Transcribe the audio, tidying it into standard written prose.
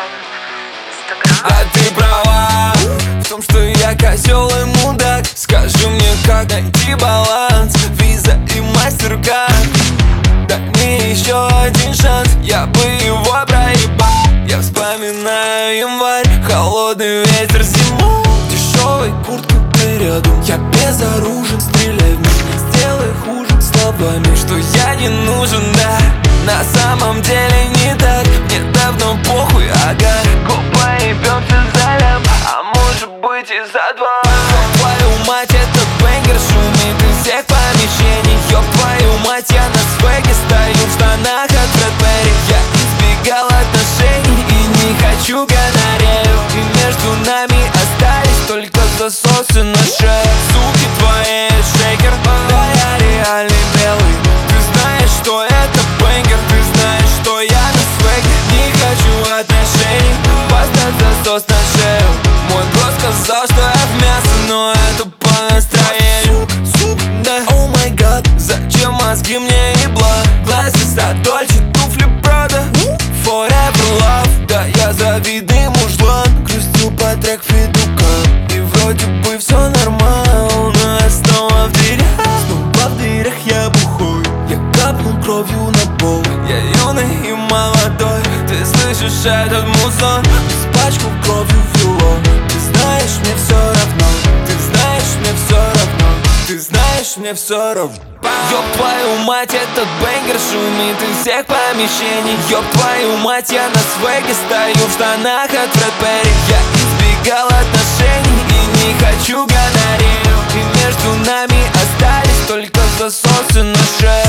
Инстаграм. А ты права в том, что я козел и мудак. Скажи мне, как найти баланс, виза и мастеркард. Дай мне еще один шанс, я бы его проебал. Я вспоминаю январь, холодный ветер зимой, дешевой куртка ты рядом. Я безоружен, стреляй в меня, сделай хуже словами, что я не нужен, да. На самом деле не так, мне давно похуй, ага. Поебемся за лям, а может быть и за два. Ёб твою мать, этот бэнгер шумит из всех помещений. Ёб твою мать, я на свеге стою в штанах от Фред Перри. Я избегал отношений и не хочу гонорею. И между нами остались только засосы на шее. Суки твои, шейкер, да я реальный белый. Ты знаешь, что это бэнгер, ты знаешь, что я на свеге. Не хочу отношений, поставь засос на шею. Мой бро сказал, что я в мясо, но это по настроению. Да, о май гад, зачем мозги мне ебла? Глазиста, Дольче, туфли, Прада, Forever Love. Да, я завидный мужлан, грустю по трек Федука. И вроде бы все нормально, но я снова в дверях. Снова в дверях я бухой, я капнул кровью на пол. Я юный и молодой, ты слышишь этот музон? Испачкал кровью вило. Ты знаешь, мне все равно, ты знаешь, мне все равно, ты знаешь, мне все равно. Ёб твою мать, этот бэнгер шумит из всех помещений. Ёб твою мать, я на свеге стою в штанах от Фред Перри. Я избегал отношений и не хочу гонорею. И между нами остались только засосы на шее.